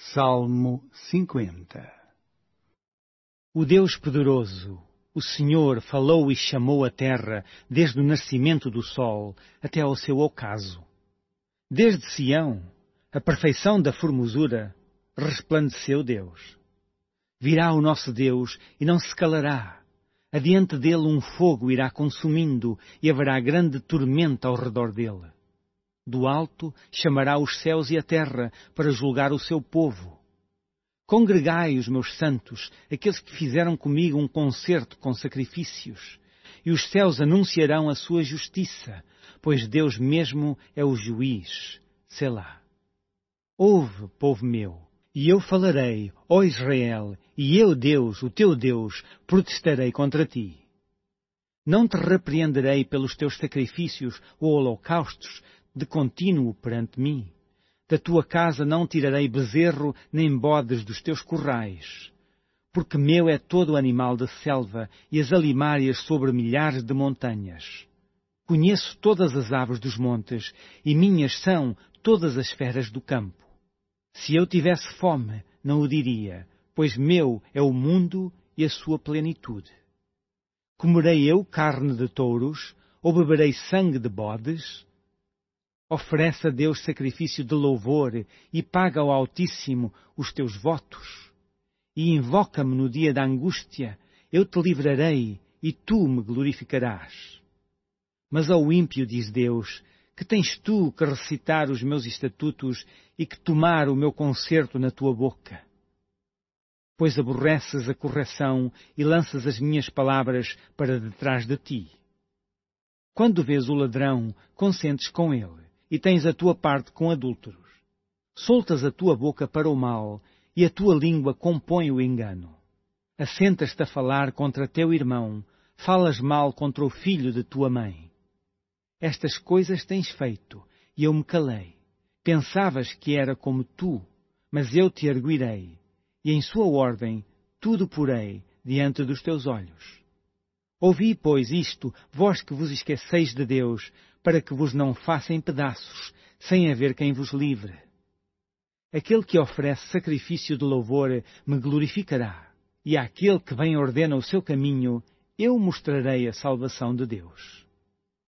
Salmo 50. O Deus poderoso, o Senhor, falou e chamou a terra desde o nascimento do sol até ao seu ocaso. Desde Sião, a perfeição da formosura, resplandeceu Deus. Virá o nosso Deus e não se calará. Adiante dele um fogo irá consumindo e haverá grande tormenta ao redor dele. Do alto chamará os céus e a terra para julgar o seu povo. Congregai os meus santos, aqueles que fizeram comigo um concerto com sacrifícios, e os céus anunciarão a sua justiça, pois Deus mesmo é o juiz. Selá. Ouve, povo meu, e eu falarei, ó Israel, e eu, Deus, o teu Deus, protestarei contra ti. Não te repreenderei pelos teus sacrifícios ou holocaustos de contínuo perante mim. Da tua casa não tirarei bezerro nem bodes dos teus currais. Porque meu é todo o animal da selva e as alimárias sobre milhares de montanhas. Conheço todas as aves dos montes e minhas são todas as feras do campo. Se eu tivesse fome, não o diria, pois meu é o mundo e a sua plenitude. Comerei eu carne de touros ou beberei sangue de bodes? Oferece a Deus sacrifício de louvor e paga ao Altíssimo os teus votos. E invoca-me no dia da angústia, eu te livrarei e tu me glorificarás. Mas ao ímpio, diz Deus, que tens tu que recitar os meus estatutos e que tomar o meu concerto na tua boca? Pois aborreces a correção e lanças as minhas palavras para detrás de ti. Quando vês o ladrão, consentes com ele, e tens a tua parte com adúlteros. Soltas a tua boca para o mal, e a tua língua compõe o engano. Assentas-te a falar contra teu irmão, falas mal contra o filho de tua mãe. Estas coisas tens feito, e eu me calei. Pensavas que era como tu, mas eu te arguirei, e em sua ordem tudo porei diante dos teus olhos. Ouvi, pois, isto, vós que vos esqueceis de Deus, para que vos não faça em pedaços, sem haver quem vos livre. Aquele que oferece sacrifício de louvor me glorificará, e àquele que bem ordena o seu caminho, eu mostrarei a salvação de Deus.